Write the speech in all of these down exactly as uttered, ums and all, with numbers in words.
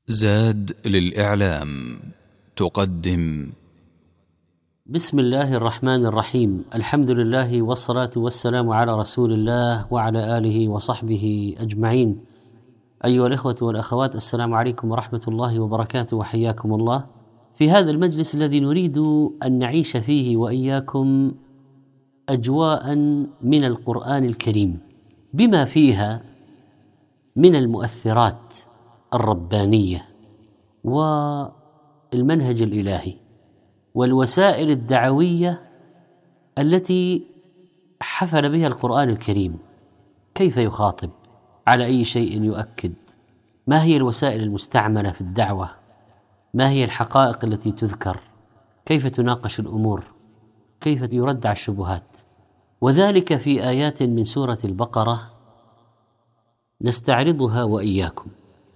زاد للإعلام تقدم. بسم الله الرحمن الرحيم. الحمد لله والصلاة والسلام على رسول الله وعلى آله وصحبه أجمعين. أيها الإخوة والأخوات، السلام عليكم ورحمة الله وبركاته، وحياكم الله في هذا المجلس الذي نريد أن نعيش فيه وإياكم أجواء من القرآن الكريم بما فيها من المؤثرات الربانية والمنهج الإلهي والوسائل الدعوية التي حفل بها القرآن الكريم. كيف يخاطب؟ على أي شيء يؤكد؟ ما هي الوسائل المستعملة في الدعوة؟ ما هي الحقائق التي تذكر؟ كيف تناقش الأمور؟ كيف يرد على الشبهات؟ وذلك في آيات من سورة البقرة نستعرضها وإياكم.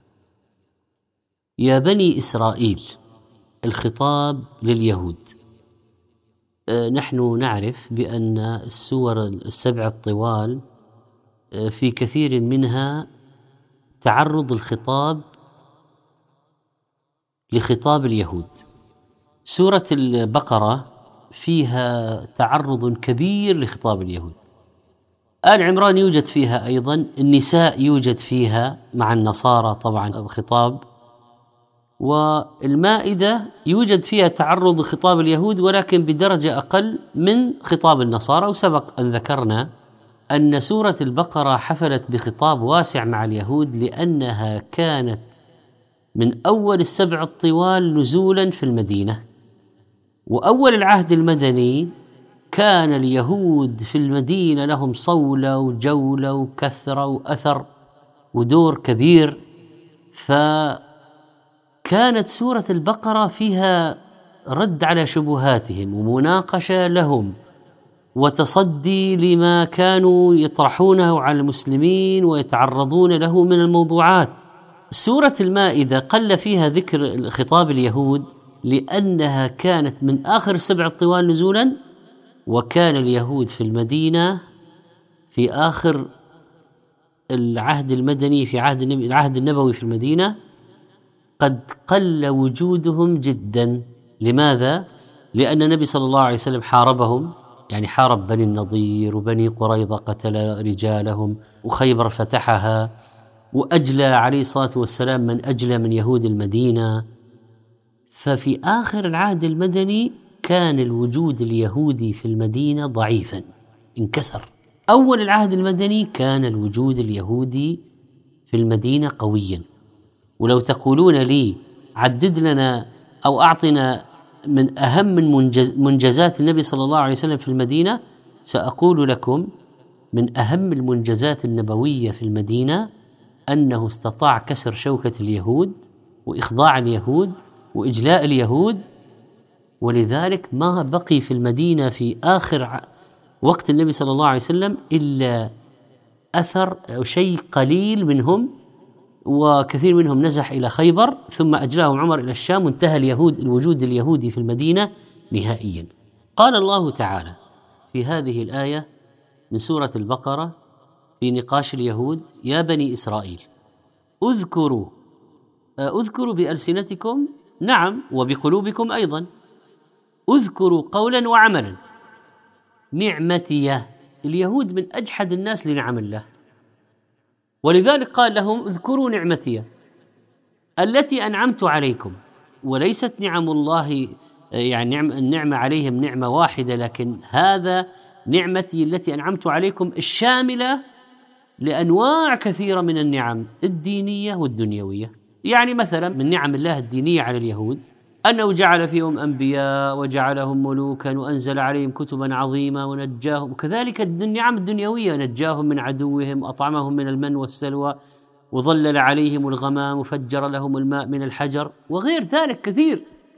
يا بني إسرائيل، الخطاب لليهود. أه نحن نعرف بأن السور السبع الطوال أه في كثير منها تعرض الخطاب لخطاب اليهود. سورة البقرة فيها تعرض كبير لخطاب اليهود. آل عمران يوجد فيها أيضا، النساء يوجد فيها مع النصارى طبعا خطاب، والمائدة يوجد فيها تعرض خطاب اليهود ولكن بدرجة أقل من خطاب النصارى. وسبق أن ذكرنا أن سورة البقرة حفلت بخطاب واسع مع اليهود لأنها كانت من أول السبع الطوال نزولا في المدينة، وأول العهد المدني كان اليهود في المدينة لهم صولة وجولة وكثرة وأثر ودور كبير. فكانت سورة البقرة فيها رد على شبهاتهم ومناقشة لهم وتصدي لما كانوا يطرحونه على المسلمين ويتعرضون له من الموضوعات. سورة المائدة قل فيها ذكر خطاب اليهود لأنها كانت من آخر السبع الطوال نزولا، وكان اليهود في المدينة في آخر العهد المدني، في عهد العهد النبوي في المدينة قد قل وجودهم جدا. لماذا؟ لأن النبي صلى الله عليه وسلم حاربهم، يعني حارب بني النضير وبني قريظة قتل رجالهم، وخيبر فتحها، وأجلى عليه الصلاة والسلام من أجلى من يهود المدينة. ففي آخر العهد المدني كان الوجود اليهودي في المدينة ضعيفا، انكسر. أول العهد المدني كان الوجود اليهودي في المدينة قويا. ولو تقولون لي عدد لنا أو أعطنا من أهم منجز منجزات النبي صلى الله عليه وسلم في المدينة، سأقول لكم من أهم المنجزات النبوية في المدينة أنه استطاع كسر شوكة اليهود وإخضاع اليهود وإجلاء اليهود. ولذلك ما بقي في المدينة في آخر وقت النبي صلى الله عليه وسلم إلا أثر أو شيء قليل منهم، وكثير منهم نزح إلى خيبر ثم أجلاهم عمر إلى الشام، وانتهى اليهود الوجود اليهودي في المدينة نهائيا. قال الله تعالى في هذه الآية من سورة البقرة في نقاش اليهود: يا بني إسرائيل اذكروا اذكروا بألسنتكم، نعم، وبقلوبكم أيضا، اذكروا قولا وعملا نعمتي. اليهود من أجحد الناس لنعم الله، ولذلك قال لهم اذكروا نعمتي التي أنعمت عليكم. وليست نعم الله يعني النعمة عليهم نعمة واحدة، لكن هذا نعمتي التي أنعمت عليكم الشاملة لأنواع كثيرة من النعم الدينية والدنيوية. يعني مثلا من نعم الله الدينية على اليهود أنه جعل فيهم أنبياء وجعلهم ملوكا وأنزل عليهم كتبا عظيمة ونجاهم، وكذلك النعم الدنيوية نجاهم من عدوهم وأطعمهم من المن والسلوى وظلل عليهم الغمام وفجر لهم الماء من الحجر وغير ذلك كثير.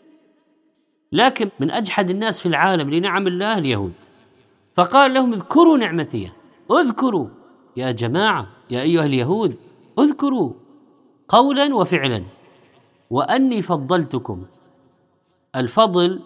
لكن من أجحد الناس في العالم لنعم الله اليهود، فقال لهم اذكروا نعمتي. اذكروا يا جماعة، يا أيها اليهود اذكروا قولا وفعلا، وأني فضلتكم. الفضل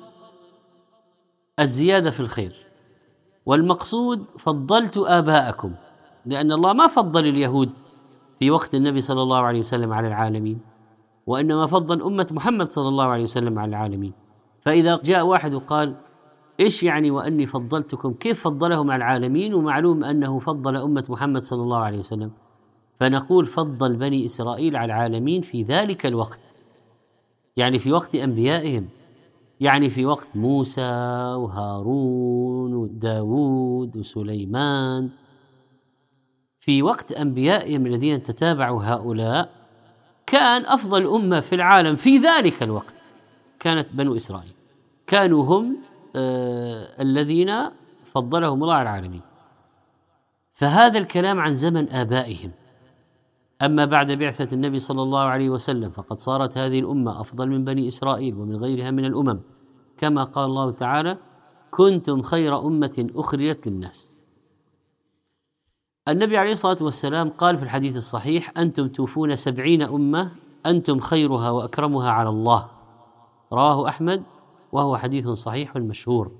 الزيادة في الخير، والمقصود فضلت آباءكم، لأن الله ما فضل اليهود في وقت النبي صلى الله عليه وسلم على العالمين، وإنما فضل أمة محمد صلى الله عليه وسلم على العالمين. فإذا جاء واحد وقال إيش يعني وأني فضلتكم، كيف فضلهم على العالمين ومعلوم أنه فضل أمة محمد صلى الله عليه وسلم؟ فنقول فضل بني إسرائيل على العالمين في ذلك الوقت، يعني في وقت أنبيائهم، يعني في وقت موسى وهارون وداود وسليمان، في وقت أنبيائهم الذين تتابعوا هؤلاء كان أفضل أمة في العالم في ذلك الوقت كانت بنو إسرائيل، كانوا هم آه الذين فضلهم الله على العالمين. فهذا الكلام عن زمن آبائهم. أما بعد بعثة النبي صلى الله عليه وسلم فقد صارت هذه الأمة أفضل من بني إسرائيل ومن غيرها من الأمم، كما قال الله تعالى: كنتم خير أمة أخرجت للناس. النبي عليه الصلاة والسلام قال في الحديث الصحيح: أنتم توفون سبعين أمة أنتم خيرها وأكرمها على الله، رواه أحمد وهو حديث صحيح مشهور.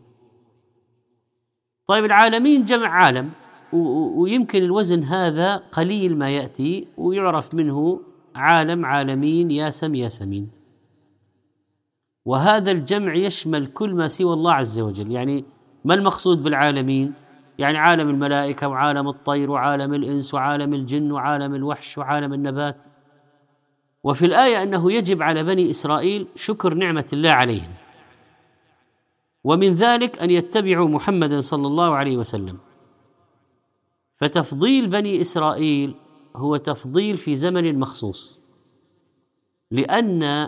طيب العالمين جمع عالم، ويمكن الوزن هذا قليل ما يأتي ويعرف منه عالم، عالمين، ياسم، ياسمين، وهذا الجمع يشمل كل ما سوى الله عز وجل. يعني ما المقصود بالعالمين؟ يعني عالم الملائكة وعالم الطير وعالم الإنس وعالم الجن وعالم الوحش وعالم النبات. وفي الآية أنه يجب على بني إسرائيل شكر نعمة الله عليهم، ومن ذلك أن يتبعوا محمدا صلى الله عليه وسلم. فتفضيل بني إسرائيل هو تفضيل في زمن مخصوص، لأن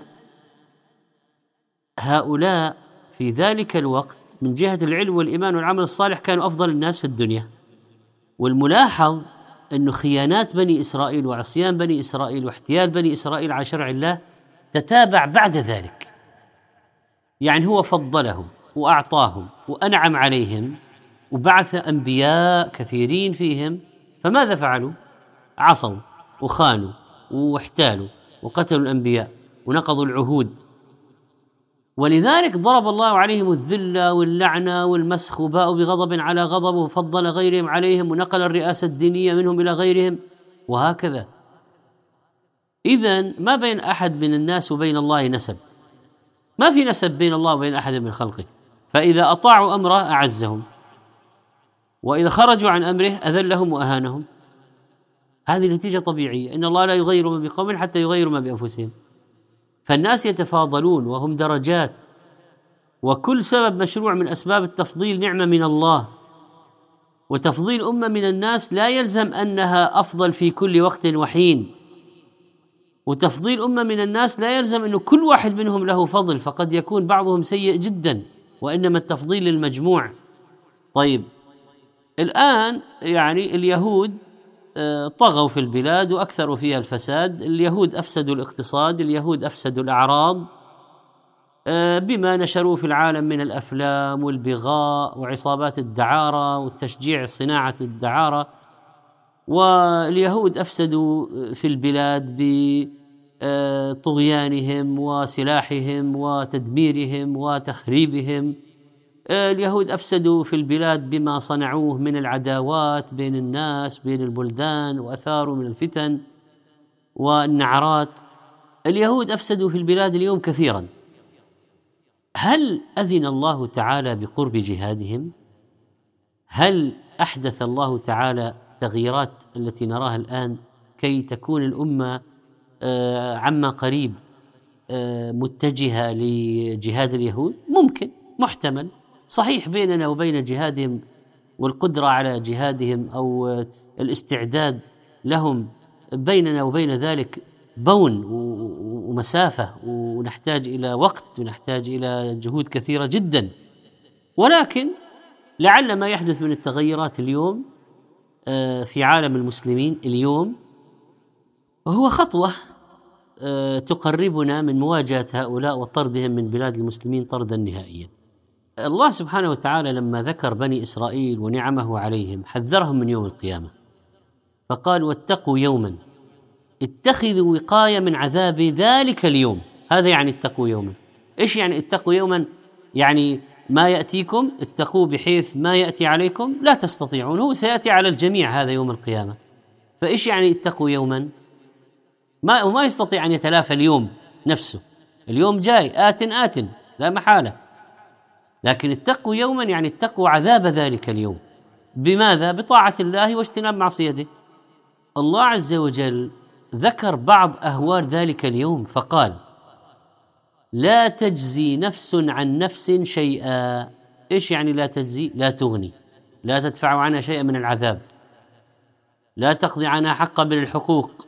هؤلاء في ذلك الوقت من جهة العلم والإيمان والعمل الصالح كانوا أفضل الناس في الدنيا. والملاحظ أن خيانات بني إسرائيل وعصيان بني إسرائيل واحتيال بني إسرائيل على شرع الله تتابع بعد ذلك. يعني هو فضلهم وأعطاهم وأنعم عليهم وبعث أنبياء كثيرين فيهم، فماذا فعلوا؟ عصوا وخانوا واحتالوا وقتلوا الأنبياء ونقضوا العهود، ولذلك ضرب الله عليهم الذلة واللعنة والمسخ، وباءوا بغضب على غضب وفضل غيرهم عليهم ونقل الرئاسة الدينية منهم إلى غيرهم، وهكذا. إذن ما بين أحد من الناس وبين الله نسب، ما في نسب بين الله وبين أحد من خلقه. فإذا أطاعوا أمره أعزهم، وإذا خرجوا عن أمره أذلهم وأهانهم. هذه نتيجة طبيعية، إن الله لا يغير ما بقوم حتى يغيروا ما بأنفسهم. فالناس يتفاضلون وهم درجات، وكل سبب مشروع من أسباب التفضيل نعمة من الله. وتفضيل أمة من الناس لا يلزم أنها أفضل في كل وقت وحين، وتفضيل أمة من الناس لا يلزم أنه كل واحد منهم له فضل، فقد يكون بعضهم سيء جدا، وإنما التفضيل للمجموع. طيب الآن يعني اليهود طغوا في البلاد وأكثروا فيها الفساد، اليهود أفسدوا الاقتصاد، اليهود أفسدوا الأعراض بما نشروا في العالم من الأفلام والبغاء وعصابات الدعارة وتشجيع صناعة الدعارة. واليهود أفسدوا في البلاد بطغيانهم وسلاحهم وتدميرهم وتخريبهم. اليهود أفسدوا في البلاد بما صنعوه من العداوات بين الناس بين البلدان، وأثاروا من الفتن والنعرات. اليهود أفسدوا في البلاد اليوم كثيرا. هل أذن الله تعالى بقرب جهادهم؟ هل أحدث الله تعالى تغييرات التي نراها الآن كي تكون الأمة عما قريب متجهة لجهاد اليهود؟ ممكن، محتمل، صحيح بيننا وبين جهادهم والقدرة على جهادهم أو الاستعداد لهم بيننا وبين ذلك بون ومسافة، ونحتاج إلى وقت ونحتاج إلى جهود كثيرة جدا. ولكن لعل ما يحدث من التغيرات اليوم في عالم المسلمين اليوم هو خطوة تقربنا من مواجهة هؤلاء وطردهم من بلاد المسلمين طردا نهائيا. الله سبحانه وتعالى لما ذكر بني إسرائيل ونعمه عليهم حذرهم من يوم القيامة، فقال: واتقوا يوما اتخذوا وقاية من عذاب ذلك اليوم. هذا يعني اتقوا يوما. إيش يعني اتقوا يوما؟ يعني ما يأتيكم اتقوا بحيث ما يأتي عليكم لا تستطيعون، هو سيأتي على الجميع هذا يوم القيامة. فإيش يعني اتقوا يوما؟ ما وما يستطيع أن يتلافى اليوم نفسه. اليوم جاي آت آت لا محالة، لكن اتقوا يوما يعني اتقوا عذاب ذلك اليوم. بماذا؟ بطاعة الله واجتناب معصيته. الله عز وجل ذكر بعض أهوال ذلك اليوم فقال: لا تجزي نفس عن نفس شيئا. إيش يعني لا تجزي؟ لا تغني، لا تدفع عنها شيئا من العذاب، لا تقضي عنها حقا من الحقوق.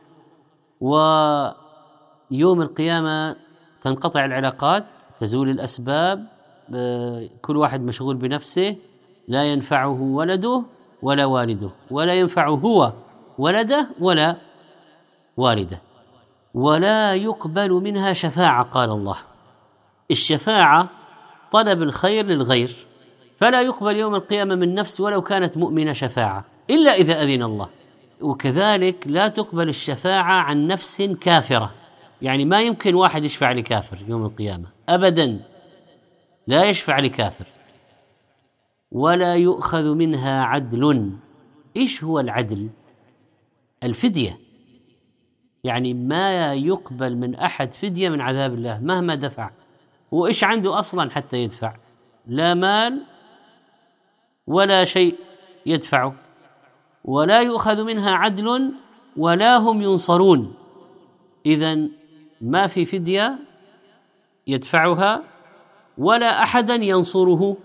ويوم القيامة تنقطع العلاقات، تزول الأسباب، كل واحد مشغول بنفسه، لا ينفعه ولده ولا والده، ولا ينفعه هو ولده ولا والده، ولا يقبل منها شفاعة. قال الله: الشفاعة طلب الخير للغير، فلا يقبل يوم القيامة من نفس ولو كانت مؤمنة شفاعة إلا إذا أذن الله. وكذلك لا تقبل الشفاعة عن نفس كافرة، يعني ما يمكن واحد يشفع لكافر يوم القيامة أبدا، لا يشفع لكافر. ولا يؤخذ منها عدل. إيش هو العدل؟ الفدية، يعني ما يقبل من أحد فدية من عذاب الله مهما دفع. وإيش عنده أصلا حتى يدفع؟ لا مال ولا شيء يدفعه. ولا يؤخذ منها عدل ولا هم ينصرون. إذن ما في فدية يدفعها ولا أحدا ينصره.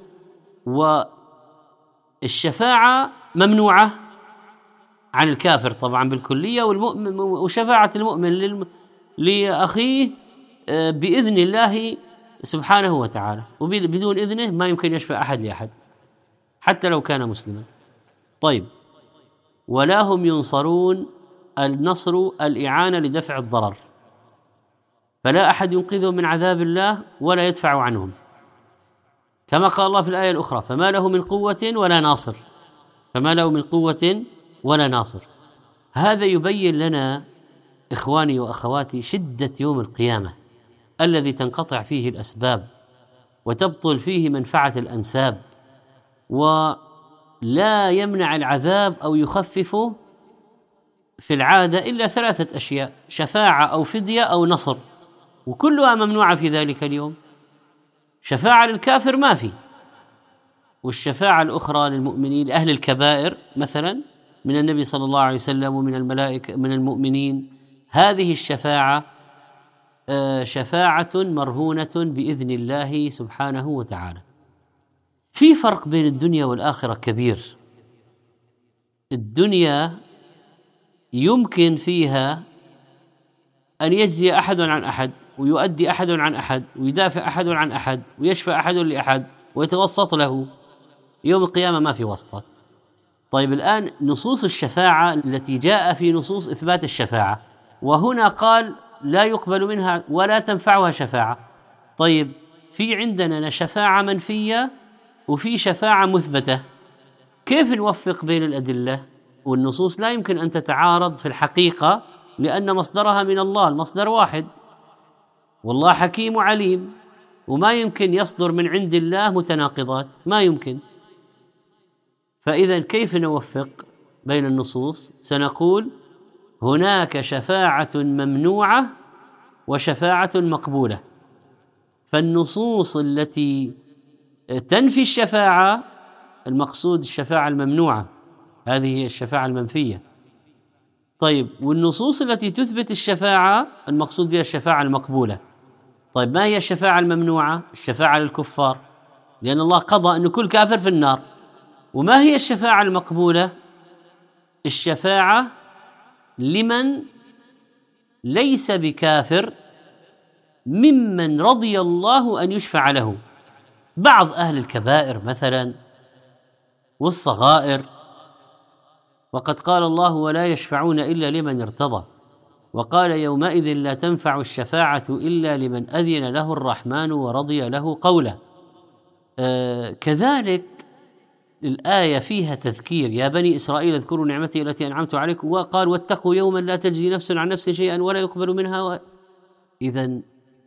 والشفاعة ممنوعة عن الكافر طبعا بالكلية، والمؤمن وشفاعة المؤمن لأخيه بإذن الله سبحانه وتعالى، وبدون إذنه ما يمكن يشفع أحد لأحد حتى لو كان مسلما. طيب، ولا هم ينصرون. النصر الإعانة لدفع الضرر، فلا أحد ينقذهم من عذاب الله ولا يدفع عنهم، كما قال الله في الآية الأخرى: فما له من قوة ولا ناصر. فما له من قوة ولا ناصر. هذا يبين لنا إخواني وأخواتي شدة يوم القيامة الذي تنقطع فيه الأسباب وتبطل فيه منفعة الأنساب، ولا يمنع العذاب أو يخففه في العادة إلا ثلاثة أشياء: شفاعة أو فدية أو نصر، وكلها ممنوعة في ذلك اليوم. شفاعة للكافر ما في، والشفاعة الأخرى للمؤمنين لأهل الكبائر مثلا من النبي صلى الله عليه وسلم ومن الملائكة من المؤمنين، هذه الشفاعة شفاعة مرهونة بإذن الله سبحانه وتعالى. في فرق بين الدنيا والآخرة كبير. الدنيا يمكن فيها أن يجزي أحد عن أحد، ويؤدي أحد عن أحد، ويدافع أحد عن أحد، ويشفع أحد لأحد، ويتوسط له. يوم القيامة ما في وسطات. طيب، الآن نصوص الشفاعة التي جاء في نصوص إثبات الشفاعة، وهنا قال لا يقبل منها ولا تنفعها شفاعة. طيب، في عندنا شفاعة منفية وفي شفاعة مثبتة، كيف نوفق بين الأدلة؟ والنصوص لا يمكن أن تتعارض في الحقيقة، لأن مصدرها من الله، المصدر واحد، والله حكيم عليم، وما يمكن يصدر من عند الله متناقضات، ما يمكن. فإذا كيف نوفق بين النصوص؟ سنقول هناك شفاعة ممنوعة وشفاعة مقبولة. فالنصوص التي تنفي الشفاعة المقصود الشفاعة الممنوعة، هذه هي الشفاعة المنفية. طيب، والنصوص التي تثبت الشفاعة المقصود بها الشفاعة المقبولة. طيب، ما هي الشفاعة الممنوعة؟ الشفاعة للكفار، لأن الله قضى أن كل كافر في النار. وما هي الشفاعة المقبولة؟ الشفاعة لمن ليس بكافر ممن رضي الله أن يشفع له، بعض أهل الكبائر مثلا والصغائر. وقد قال الله: ولا يشفعون إلا لمن ارتضى. وقال: يومئذ لا تنفع الشفاعة إلا لمن أذن له الرحمن ورضي له قولا. آه كذلك الآية فيها تذكير: يا بني إسرائيل اذكروا نعمتي التي أنعمت عليكم، وقال: واتقوا يوما لا تجزي نفس عن نفس شيئا ولا يقبل منها و... إذن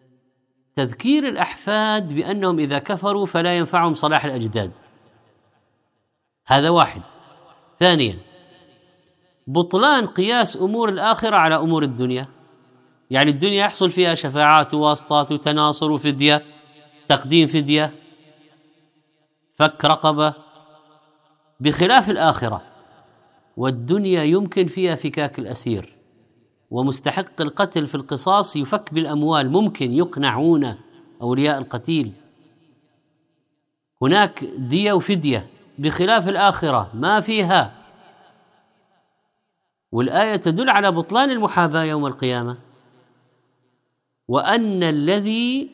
تذكير الأحفاد بأنهم إذا كفروا فلا ينفعهم صلاح الأجداد، هذا واحد. ثانيا، بطلان قياس أمور الآخرة على أمور الدنيا، يعني الدنيا يحصل فيها شفاعات وواسطات وتناصر وفدية، تقديم فدية، فك رقبة، بخلاف الآخرة. والدنيا يمكن فيها فكاك الأسير، ومستحق القتل في القصاص يفك بالأموال، ممكن يقنعون أولياء القتيل. هناك دية وفدية، بخلاف الآخرة ما فيها. والآية تدل على بطلان المحاباة يوم القيامة، وأن الذي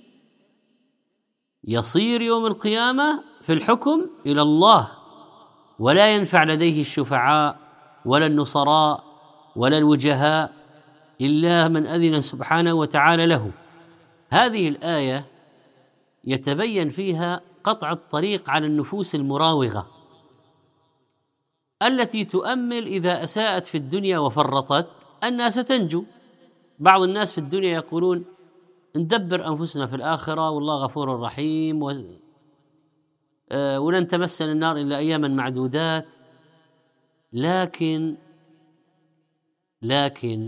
يصير يوم القيامة في الحكم إلى الله، ولا ينفع لديه الشفعاء ولا النصراء ولا الوجهاء إلا من أذن سبحانه وتعالى له. هذه الآية يتبين فيها قطع الطريق على النفوس المراوغة التي تؤمل إذا أساءت في الدنيا وفرطت أنها ستنجو. بعض الناس في الدنيا يقولون ندبر أنفسنا في الآخرة والله غفور رحيم، و... آه ولن تمسنا النار إلا أياما معدودات. لكن لكن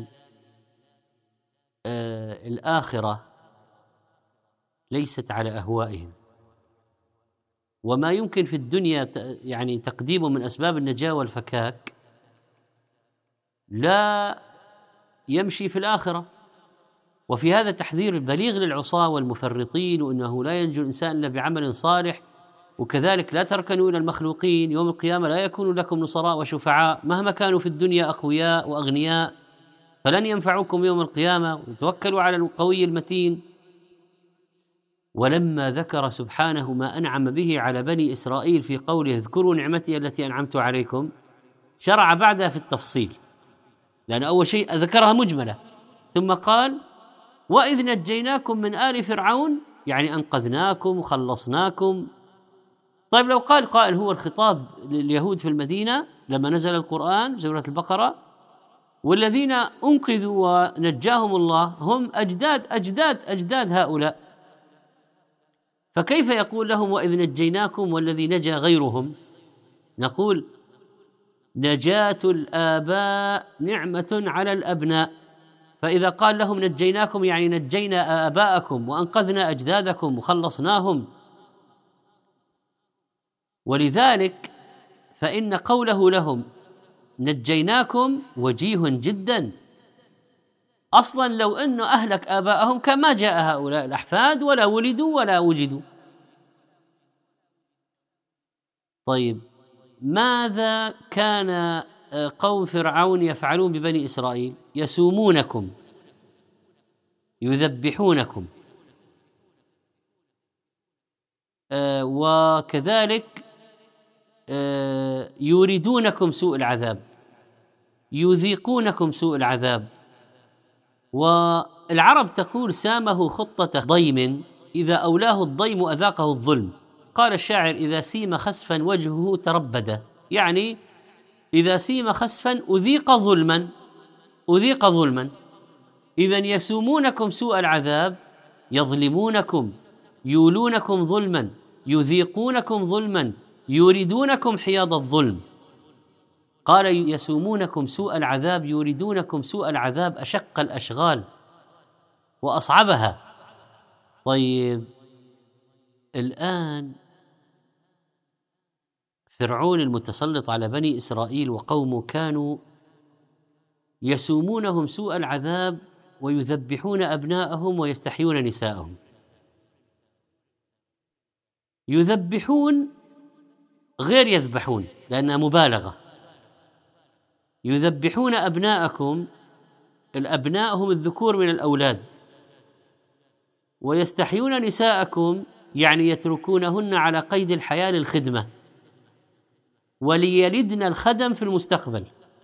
آه الآخرة ليست على أهوائهم، وما يمكن في الدنيا يعني تقديمه من أسباب النجاة والفكاك لا يمشي في الآخرة. وفي هذا تحذير بليغ للعصاة والمفرطين، وأنه لا ينجو الإنسان إلا بعمل صالح. وكذلك لا تركنوا إلى المخلوقين، يوم القيامة لا يكون لكم نصراء وشفعاء مهما كانوا في الدنيا أقوياء وأغنياء، فلن ينفعوكم يوم القيامة، وتوكلوا على القوي المتين. ولما ذكر سبحانه ما أنعم به على بني إسرائيل في قوله اذكروا نعمتي التي أنعمت عليكم، شرع بعدها في التفصيل، لأن أول شيء ذكرها مجملة، ثم قال وإذ نجيناكم من آل فرعون، يعني أنقذناكم وخلصناكم. طيب لو قال قائل هو الخطاب لليهود في المدينة لما نزل القرآن سورة البقرة، والذين أنقذوا ونجاهم الله هم أجداد أجداد أجداد هؤلاء، فكيف يقول لهم وإذ نجيناكم والذي نجا غيرهم؟ نقول نجاة الآباء نعمة على الأبناء، فإذا قال لهم نجيناكم يعني نجينا آباءكم وأنقذنا أجدادكم وخلصناهم. ولذلك فإن قوله لهم نجيناكم وجيه جدا. أصلا لو أنه أهلك آباءهم كان ما جاء هؤلاء الأحفاد ولا ولدوا ولا وجدوا. طيب ماذا كان قوم فرعون يفعلون ببني إسرائيل؟ يسومونكم، يذبحونكم، آه وكذلك آه يريدونكم سوء العذاب، يذيقونكم سوء العذاب. والعرب تقول سامه خطة ضيم إذا أولاه الضيم أذاقه الظلم. قال الشاعر إذا سيم خسفا وجهه تربد، يعني إذا سيم خسفا أذيق ظلما، أذيق ظلما. إذن يسومونكم سوء العذاب، يظلمونكم، يولونكم ظلما، يذيقونكم ظلما، يريدونكم حياض الظلم. قال يسومونكم سوء العذاب، يريدونكم سوء العذاب أشق الأشغال وأصعبها. طيب الآن فرعون المتسلط على بني إسرائيل وقومه كانوا يسومونهم سوء العذاب ويذبحون أبناءهم ويستحيون نساءهم. يذبحون غير يذبحون لأنها مبالغة. يذبحون أبناءكم، الأبناء هم الذكور من الأولاد، ويستحيون نساءكم يعني يتركونهن على قيد الحياة للخدمة وليلدن الخدم في المستقبل.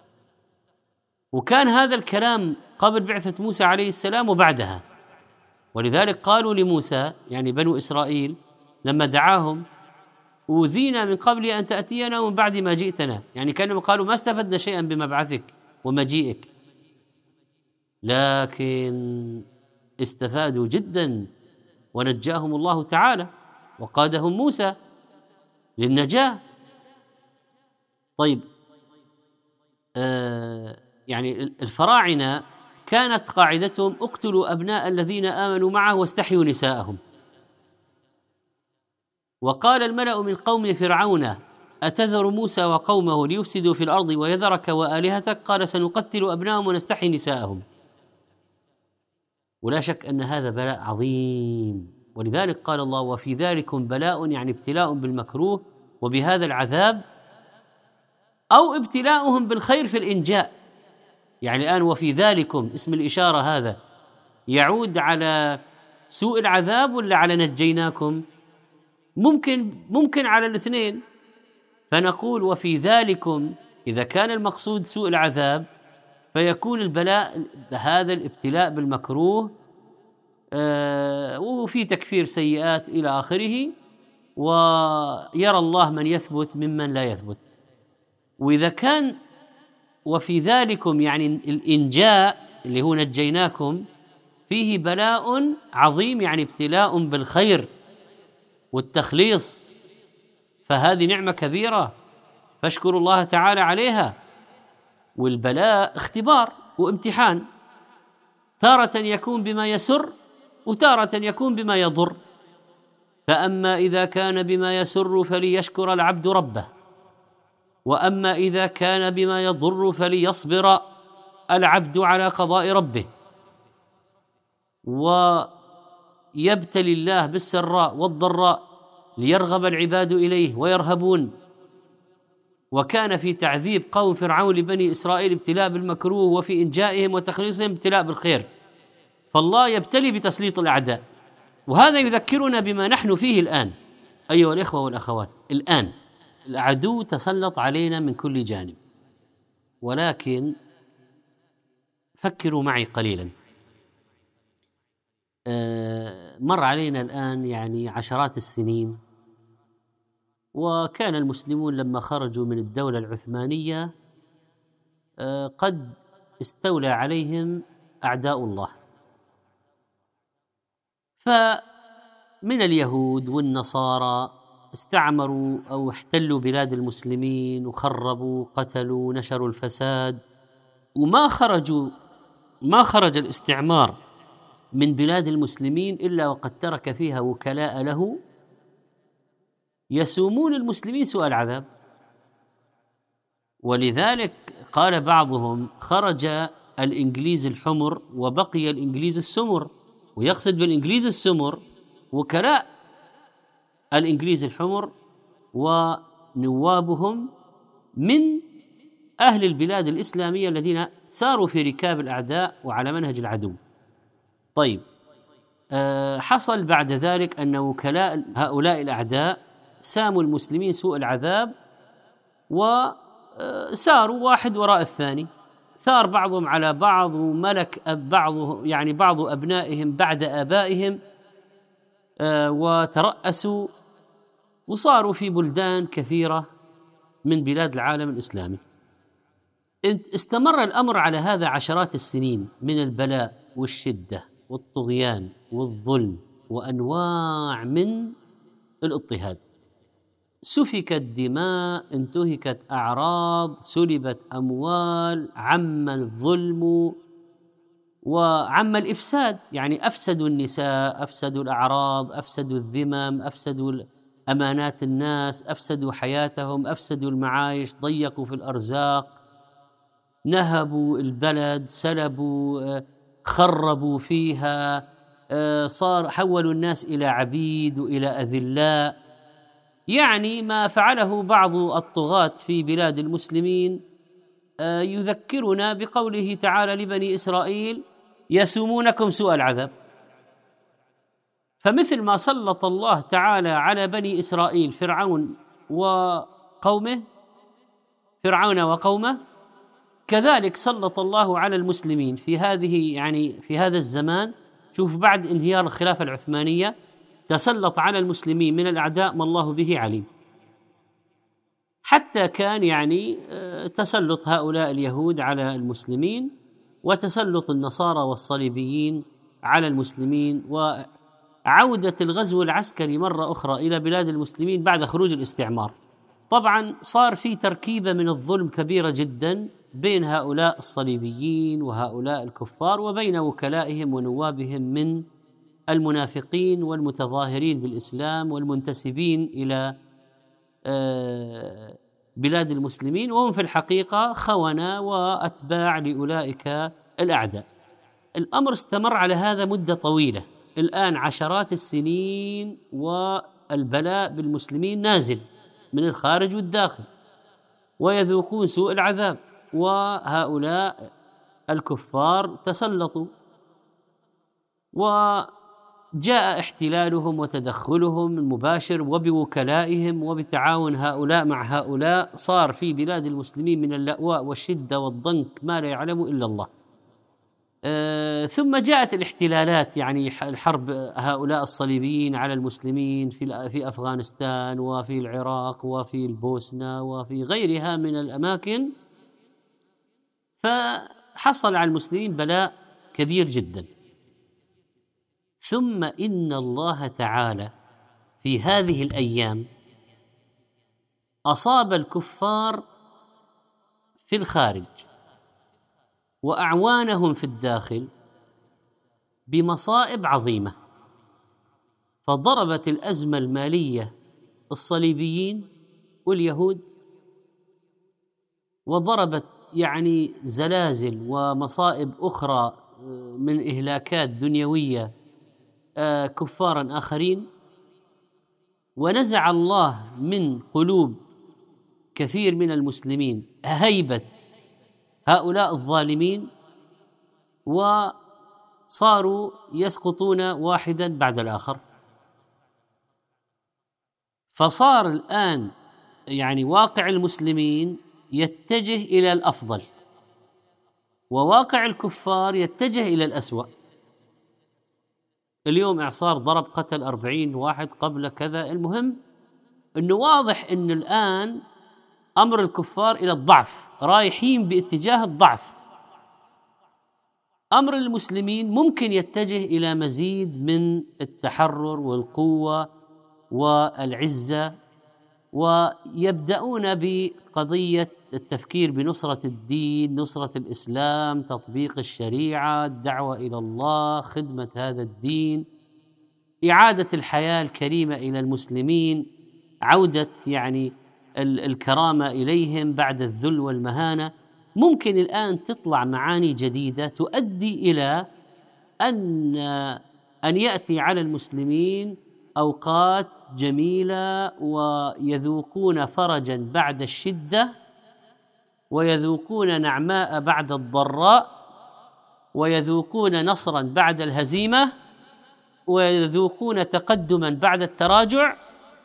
وكان هذا الكلام قبل بعثة موسى عليه السلام وبعدها. ولذلك قالوا لموسى يعني بنو إسرائيل لما دعاهم أوذينا من قبل أن تأتينا ومن بعد ما جئتنا، يعني كانوا قالوا ما استفدنا شيئا بمبعثك ومجيئك، لكن استفادوا جدا ونجاهم الله تعالى وقادهم موسى للنجاة. طيب آه يعني الفراعنة كانت قاعدتهم اقتلوا أبناء الذين آمنوا معه واستحيوا نساءهم. وقال الملأ من قوم فرعون أتذر موسى وقومه ليفسدوا في الأرض ويذرك وآلهتك قال سنقتل أبناءهم ونستحيي نساءهم. ولا شك أن هذا بلاء عظيم، ولذلك قال الله وفي ذلكم بلاء، يعني ابتلاء بالمكروه وبهذا العذاب، أو ابتلاؤهم بالخير في الإنجاء. يعني الآن وفي ذلكم اسم الإشارة هذا يعود على سوء العذاب ولا على نجيناكم؟ ممكن ممكن على الاثنين. فنقول وفي ذلكم إذا كان المقصود سوء العذاب فيكون البلاء هذا الابتلاء بالمكروه آه وفي تكفير سيئات إلى آخره، ويرى الله من يثبت ممن لا يثبت. وإذا كان وفي ذلكم يعني الإنجاء اللي هو نجيناكم فيه بلاء عظيم، يعني ابتلاء بالخير والتخليص، فهذه نعمة كبيرة فاشكروا الله تعالى عليها. والبلاء اختبار وامتحان، تارة يكون بما يسر وتارة يكون بما يضر. فأما إذا كان بما يسر فليشكر العبد ربه، وأما إذا كان بما يضر فليصبر العبد على قضاء ربه، ويبتلي الله بالسراء والضراء ليرغب العباد إليه ويرهبون. وكان في تعذيب قوم فرعون لبني إسرائيل ابتلاء بالمكروه، وفي إنجائهم وتخليصهم ابتلاء بالخير. فالله يبتلي بتسليط الأعداء، وهذا يذكرنا بما نحن فيه الآن أيها الإخوة والأخوات. الآن العدو تسلط علينا من كل جانب، ولكن فكروا معي قليلا. مر علينا الآن يعني عشرات السنين، وكان المسلمون لما خرجوا من الدولة العثمانية قد استولى عليهم أعداء الله، فمن اليهود والنصارى استعمروا أو احتلوا بلاد المسلمين وخربوا قتلوا نشروا الفساد. وما خرجوا ما خرج الاستعمار من بلاد المسلمين إلا وقد ترك فيها وكلاء له يسومون المسلمين سوء العذاب. ولذلك قال بعضهم خرج الإنجليز الحمر وبقي الإنجليز السمر، ويقصد بالإنجليز السمر وكلاء الإنجليز الحمر ونوابهم من أهل البلاد الإسلامية الذين ساروا في ركاب الأعداء وعلى منهج العدو. طيب، أه حصل بعد ذلك أن وكلاء هؤلاء الأعداء ساموا المسلمين سوء العذاب، وساروا واحد وراء الثاني، ثار بعضهم على بعض، وملك بعض يعني بعض أبنائهم بعد آبائهم، أه وترأسوا وصاروا في بلدان كثيرة من بلاد العالم الإسلامي. استمر الأمر على هذا عشرات السنين من البلاء والشدة والطغيان والظلم وأنواع من الاضطهاد. سفكت دماء، انتهكت أعراض، سلبت أموال، عم الظلم وعم الإفساد، يعني أفسدوا النساء، أفسدوا الأعراض، أفسدوا الذمم، أفسدوا أمانات الناس، أفسدوا حياتهم، أفسدوا المعايش، ضيقوا في الأرزاق، نهبوا البلد، سلبوا، خربوا فيها، صار حولوا الناس إلى عبيد وإلى أذلاء. يعني ما فعله بعض الطغاة في بلاد المسلمين يذكرنا بقوله تعالى لبني إسرائيل يسومونكم سوء العذاب. فمثل ما سلط الله تعالى على بني إسرائيل فرعون وقومه فرعون وقومه، كذلك سلط الله على المسلمين في هذه يعني في هذا الزمان. شوف، بعد انهيار الخلافة العثمانية تسلط على المسلمين من الأعداء ما الله به عليم، حتى كان يعني تسلط هؤلاء اليهود على المسلمين، وتسلط النصارى والصليبيين على المسلمين، وعودة الغزو العسكري مرة أخرى إلى بلاد المسلمين بعد خروج الاستعمار. طبعا صار في تركيبة من الظلم كبيرة جدا بين هؤلاء الصليبيين وهؤلاء الكفار وبين وكلائهم ونوابهم من المنافقين والمتظاهرين بالإسلام والمنتسبين إلى بلاد المسلمين، وهم في الحقيقة خونة وأتباع لأولئك الأعداء. الأمر استمر على هذا مدة طويلة، الآن عشرات السنين والبلاء بالمسلمين نازل من الخارج والداخل، ويذوقون سوء العذاب، وهؤلاء الكفار تسلطوا، وجاء احتلالهم وتدخلهم المباشر وبوكلائهم وبتعاون هؤلاء مع هؤلاء، صار في بلاد المسلمين من اللأواء والشدة والضنك ما لا يعلم إلا الله. أه ثم جاءت الاحتلالات، يعني الحرب هؤلاء الصليبيين على المسلمين في في أفغانستان وفي العراق وفي البوسنة وفي غيرها من الأماكن، فحصل على المسلمين بلاء كبير جدا. ثم إن الله تعالى في هذه الأيام أصاب الكفار في الخارج وأعوانهم في الداخل بمصائب عظيمة، فضربت الأزمة المالية الصليبيين واليهود، وضربت يعني زلازل ومصائب أخرى من إهلاكات دنيوية كفارا آخرين، ونزع الله من قلوب كثير من المسلمين هيبة هؤلاء الظالمين، وصاروا يسقطون واحدا بعد الآخر. فصار الآن يعني واقع المسلمين يتجه إلى الأفضل، وواقع الكفار يتجه إلى الأسوأ. اليوم إعصار ضرب قتل أربعين واحد قبل كذا، المهم أنه واضح أن الآن أمر الكفار إلى الضعف، رايحين باتجاه الضعف. أمر المسلمين ممكن يتجه إلى مزيد من التحرر والقوة والعزة، ويبدأون بقضية التفكير بنصرة الدين، نصرة الإسلام، تطبيق الشريعة، الدعوة إلى الله، خدمة هذا الدين، إعادة الحياة الكريمة إلى المسلمين، عودة يعني الكرامة إليهم بعد الذل والمهانة. ممكن الآن تطلع معاني جديدة تؤدي إلى أن أن يأتي على المسلمين أوقات جميلة، ويذوقون فرجا بعد الشدة، ويذوقون نعماء بعد الضراء، ويذوقون نصرا بعد الهزيمة، ويذوقون تقدما بعد التراجع،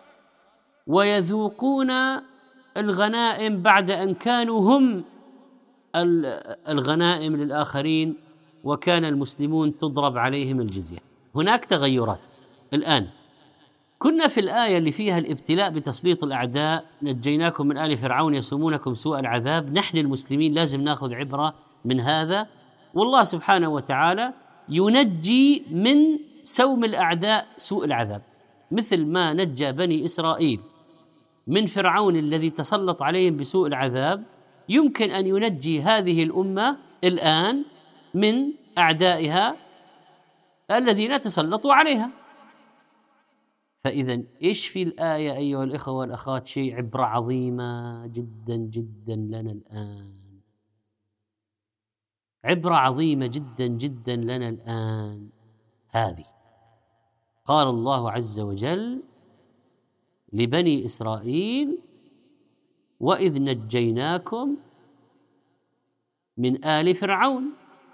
ويذوقون الغنائم بعد أن كانوا هم الغنائم للآخرين وكان المسلمون تضرب عليهم الجزية. هناك تغيرات الآن. كنا في الآية اللي فيها الابتلاء بتسليط الأعداء، نجيناكم من آل فرعون يسومونكم سوء العذاب. نحن المسلمين لازم ناخذ عبرة من هذا، والله سبحانه وتعالى ينجي من سوم الأعداء سوء العذاب، مثل ما نجى بني إسرائيل من فرعون الذي تسلط عليهم بسوء العذاب. يمكن أن ينجي هذه الأمة الآن من أعدائها الذين تسلطوا عليها. فإذا إيش في الآية أيها الإخوة والأخوات؟ شيء عبرة عظيمة جدا جدا لنا الآن، عبرة عظيمة جدا جدا لنا الآن. هذه قال الله عز وجل لبني إسرائيل: وإذ نجيناكم من آل فرعون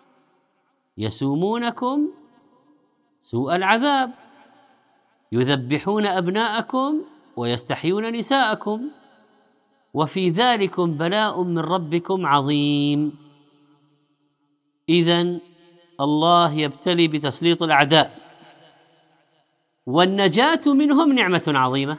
يسومونكم سوء العذاب يذبحون أبناءكم ويستحيون نساءكم وفي ذلكم بلاء من ربكم عظيم. إذن الله يبتلي بتسليط الأعداء، والنجاة منهم نعمة عظيمة.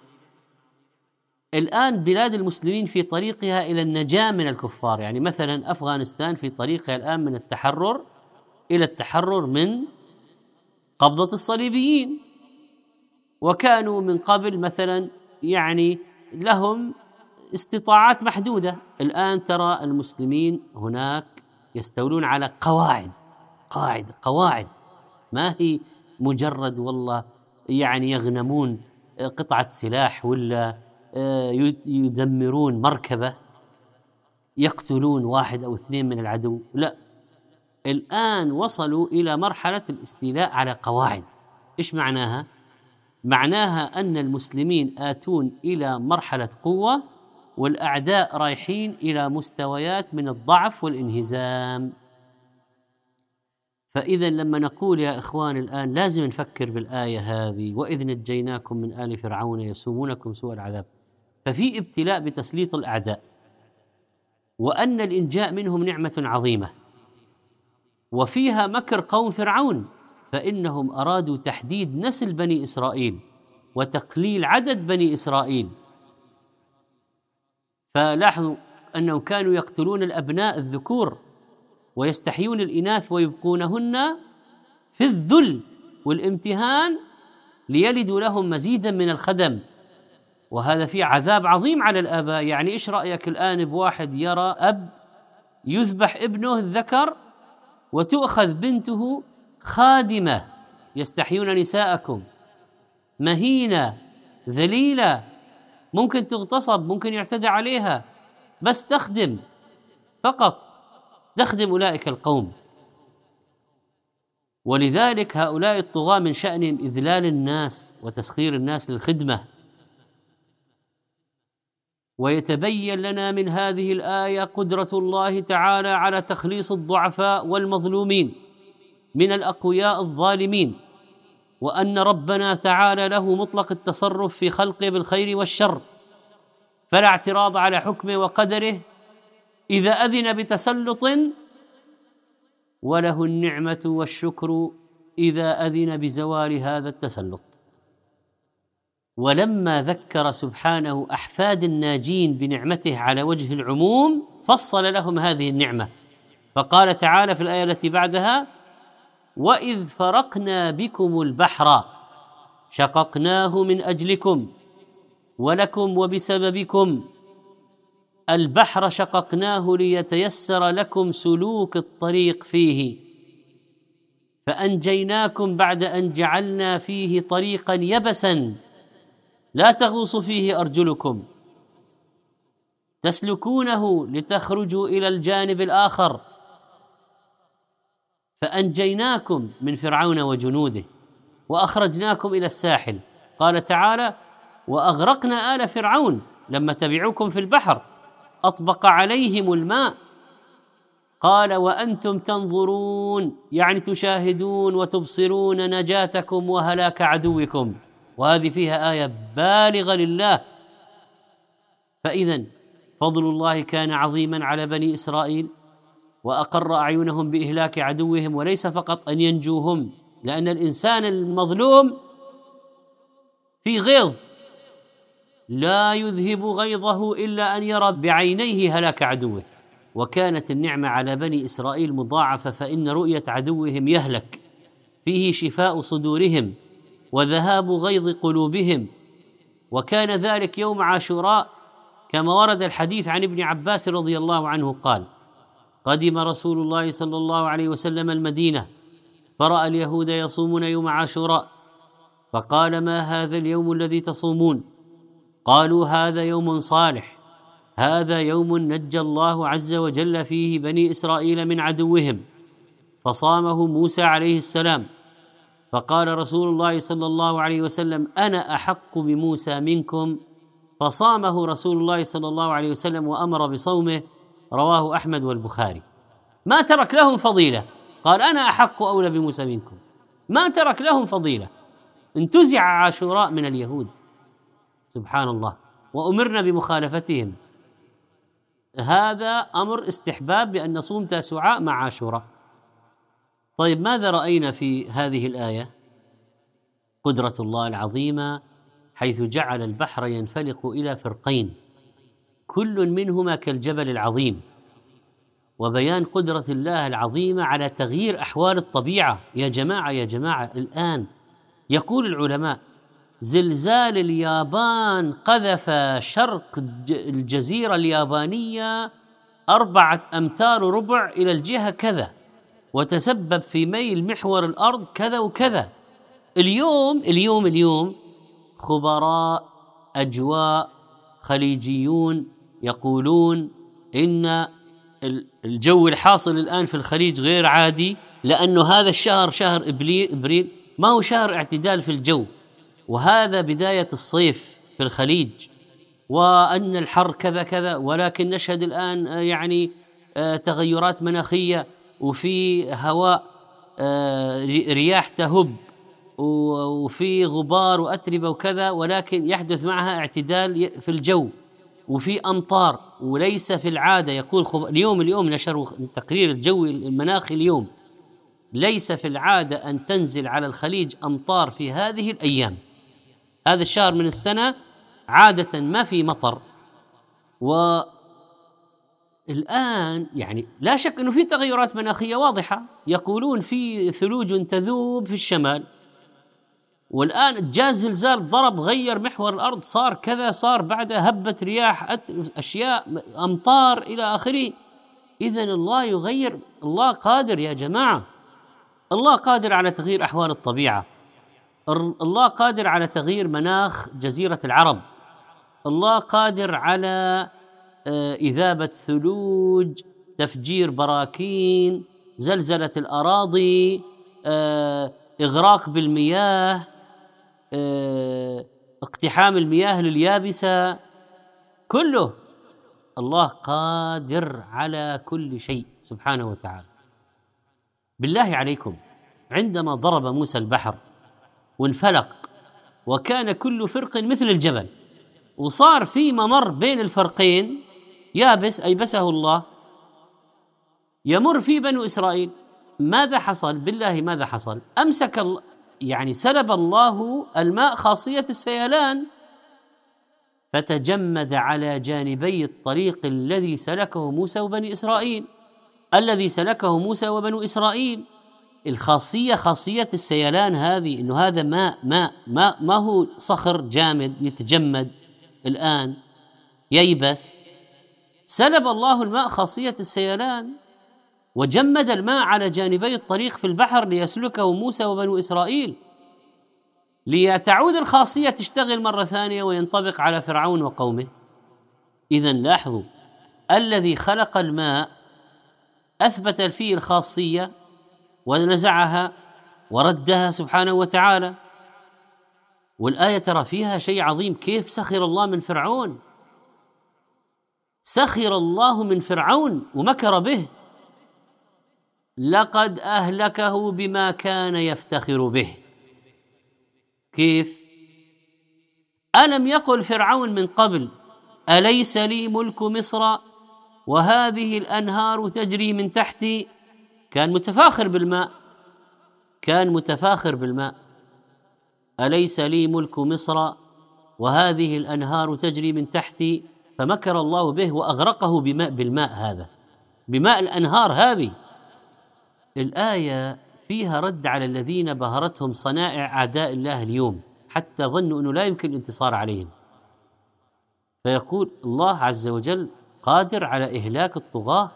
الآن بلاد المسلمين في طريقها إلى النجاة من الكفار، يعني مثلا أفغانستان في طريقها الآن من التحرر إلى التحرر من قبضة الصليبيين، وكانوا من قبل مثلا يعني لهم استطاعات محدودة. الآن ترى المسلمين هناك يستولون على قواعد قاعدة قواعد، ما هي مجرد والله يعني يغنمون قطعة سلاح ولا يدمرون مركبة يقتلون واحد أو اثنين من العدو، لا، الآن وصلوا إلى مرحلة الاستيلاء على قواعد. إيش معناها؟ معناها أن المسلمين آتون إلى مرحلة قوة والأعداء رايحين إلى مستويات من الضعف والانهزام. فإذا لما نقول يا إخوان الآن لازم نفكر بالآية هذه، وإذ نجيناكم من آل فرعون يسومونكم سوء العذاب، ففي ابتلاء بتسليط الأعداء، وأن الإنجاء منهم نعمة عظيمة، وفيها مكر قوم فرعون، فإنهم أرادوا تحديد نسل بني إسرائيل وتقليل عدد بني إسرائيل. فلاحظوا أنهم كانوا يقتلون الأبناء الذكور ويستحيون الإناث ويبقونهن في الذل والامتهان ليلدوا لهم مزيدا من الخدم، وهذا فيه عذاب عظيم على الآباء. يعني إيش رأيك الآن بواحد يرى أب يذبح ابنه الذكر وتؤخذ بنته خادمة، يستحيون نساءكم، مهينة ذليلة، ممكن تغتصب، ممكن يعتدى عليها، بس تخدم فقط، تخدم أولئك القوم. ولذلك هؤلاء الطغاة من شأنهم إذلال الناس وتسخير الناس للخدمة. ويتبين لنا من هذه الآية قدرة الله تعالى على تخليص الضعفاء والمظلومين من الأقوياء الظالمين، وأن ربنا تعالى له مطلق التصرف في خلقه بالخير والشر، فلا اعتراض على حكمه وقدره إذا أذن بتسلط، وله النعمة والشكر إذا أذن بزوال هذا التسلط. ولما ذكر سبحانه أحفاد الناجين بنعمته على وجه العموم فصل لهم هذه النعمة، فقال تعالى في الآية التي بعدها: وإذ فرقنا بكم البحر شققناه من أجلكم ولكم وبسببكم البحر شققناه ليتيسر لكم سلوك الطريق فيه فأنجيناكم بعد أن جعلنا فيه طريقا يبسا لا تغوص فيه أرجلكم تسلكونه لتخرجوا إلى الجانب الآخر فأنجيناكم من فرعون وجنوده وأخرجناكم إلى الساحل. قال تعالى: وأغرقنا آل فرعون لما تبعوكم في البحر أطبق عليهم الماء. قال: وأنتم تنظرون، يعني تشاهدون وتبصرون نجاتكم وهلاك عدوكم. وهذه فيها آية بالغة لله. فإذا فضل الله كان عظيما على بني إسرائيل وأقر أعينهم بإهلاك عدوهم، وليس فقط أن ينجوهم، لأن الإنسان المظلوم في غيظ لا يذهب غيظه إلا أن يرى بعينيه هلاك عدوه. وكانت النعمة على بني إسرائيل مضاعفة، فإن رؤية عدوهم يهلك فيه شفاء صدورهم وذهاب غيظ قلوبهم. وكان ذلك يوم عاشوراء كما ورد الحديث عن ابن عباس رضي الله عنه قال: قدم رسول الله صلى الله عليه وسلم المدينة فرأى اليهود يصومون يوم عاشوراء، فقال: ما هذا اليوم الذي تصومون؟ قالوا: هذا يوم صالح، هذا يوم نجى الله عز وجل فيه بني إسرائيل من عدوهم، فصامه موسى عليه السلام. فقال رسول الله صلى الله عليه وسلم: أنا أحق بموسى منكم، فصامه رسول الله صلى الله عليه وسلم وأمر بصومه. رواه أحمد والبخاري. ما ترك لهم فضيلة، قال: أنا أحق أولى بموسى منكم، ما ترك لهم فضيلة. انتزع عاشوراء من اليهود، سبحان الله، وأمرنا بمخالفتهم. هذا أمر استحباب بأن نصوم تاسوعاء مع عاشوراء. طيب، ماذا رأينا في هذه الآية؟ قدرة الله العظيمة، حيث جعل البحر ينفلق إلى فرقين كل منهما كالجبل العظيم، وبيان قدرة الله العظيمة على تغيير أحوال الطبيعة. يا جماعة يا جماعة الآن يقول العلماء زلزال اليابان قذف شرق الجزيرة اليابانية أربعة أمتار وربع إلى الجهة كذا، وتسبب في ميل محور الأرض كذا وكذا. اليوم اليوم اليوم خبراء أجواء خليجيون يقولون إن الجو الحاصل الآن في الخليج غير عادي، لأنه هذا الشهر شهر إبريل ما هو شهر اعتدال في الجو، وهذا بداية الصيف في الخليج، وأن الحر كذا كذا، ولكن نشهد الآن يعني تغيرات مناخية، وفي هواء رياح تهب، وفي غبار وأتربة وكذا، ولكن يحدث معها اعتدال في الجو، وفي أمطار. وليس في العادة، يقول خب... اليوم اليوم نشروا تقرير الجو المناخي اليوم، ليس في العادة أن تنزل على الخليج أمطار في هذه الأيام، هذا الشهر من السنة عادة ما في مطر. والآن يعني لا شك أنه في تغيرات مناخية واضحة، يقولون في ثلوج تذوب في الشمال، والآن جاء زلزال ضرب غير محور الأرض، صار كذا، صار بعدها هبت رياح، أشياء، أمطار إلى آخره. إذن الله يغير، الله قادر يا جماعة، الله قادر على تغيير أحوال الطبيعة، الله قادر على تغيير مناخ جزيرة العرب، الله قادر على إذابة ثلوج، تفجير براكين، زلزلة الأراضي، إغراق بالمياه، اقتحام المياه لليابسة، كله الله قادر على كل شيء سبحانه وتعالى. بالله عليكم، عندما ضرب موسى البحر وانفلق وكان كل فرق مثل الجبل، وصار في ممر بين الفرقين يابس أيبسه الله، يمر في بنو إسرائيل، ماذا حصل؟ بالله ماذا حصل؟ أمسك الله، يعني سلب الله الماء خاصية السيلان، فتجمد على جانبي الطريق الذي سلكه موسى وبني إسرائيل، الذي سلكه موسى وبنو إسرائيل. الخاصية خاصية السيلان هذه، إنه هذا ماء ماء ما, ما هو صخر جامد يتجمد الآن ييبس، سلب الله الماء خاصية السيلان، وجمد الماء على جانبي الطريق في البحر ليسلكه موسى وبنو إسرائيل، ليتعود الخاصية تشتغل مرة ثانية وينطبق على فرعون وقومه. إذن لاحظوا، الذي خلق الماء أثبت فيه الخاصية ونزعها وردها سبحانه وتعالى. والآية ترى فيها شيء عظيم، كيف سخر الله من فرعون، سخر الله من فرعون ومكر به، لقد أهلكه بما كان يفتخر به. كيف؟ ألم يقل فرعون من قبل أليس لي ملك مصر وهذه الأنهار تجري من تحتي؟ كان متفاخر بالماء، كان متفاخر بالماء، أليس لي ملك مصر وهذه الأنهار تجري من تحتي، فمكر الله به وأغرقه بماء بالماء هذا، بماء الأنهار هذه. الآية فيها رد على الذين بهرتهم صنائع أعداء الله اليوم حتى ظنوا أنه لا يمكن الانتصار عليهم، فيقول الله عز وجل قادر على إهلاك الطغاة،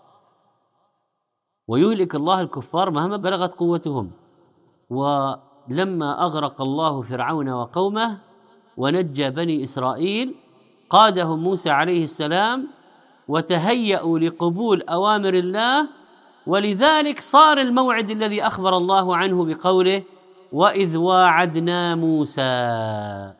ويهلك الله الكفار مهما بلغت قوتهم. ولما أغرق الله فرعون وقومه ونجى بني إسرائيل، قادهم موسى عليه السلام وتهيأوا لقبول أوامر الله، ولذلك صار الموعد الذي أخبر الله عنه بقوله وإذ واعدنا موسى.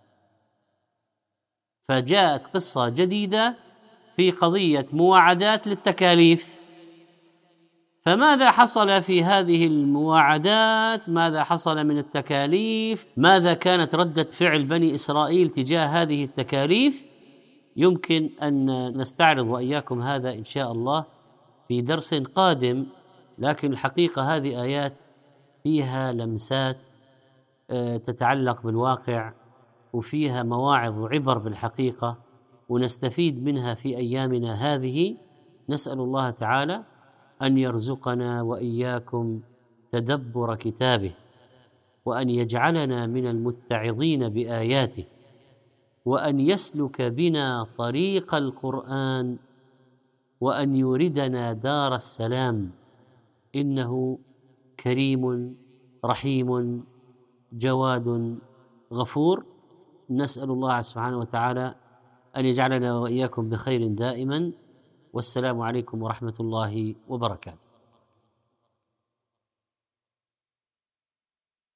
فجاءت قصة جديدة في قضية مواعدات للتكاليف. فماذا حصل في هذه المواعدات؟ ماذا حصل من التكاليف؟ ماذا كانت ردة فعل بني إسرائيل تجاه هذه التكاليف؟ يمكن أن نستعرض وإياكم هذا إن شاء الله في درس قادم، لكن الحقيقة هذه آيات فيها لمسات تتعلق بالواقع، وفيها مواعظ وعبر بالحقيقة، ونستفيد منها في أيامنا هذه. نسأل الله تعالى أن يرزقنا وإياكم تدبر كتابه، وأن يجعلنا من المتعظين بآياته، وأن يسلك بنا طريق القرآن، وأن يوردنا دار السلام، إنه كريم رحيم جواد غفور. نسأل الله سبحانه وتعالى أن يجعلنا وإياكم بخير دائما، والسلام عليكم ورحمة الله وبركاته.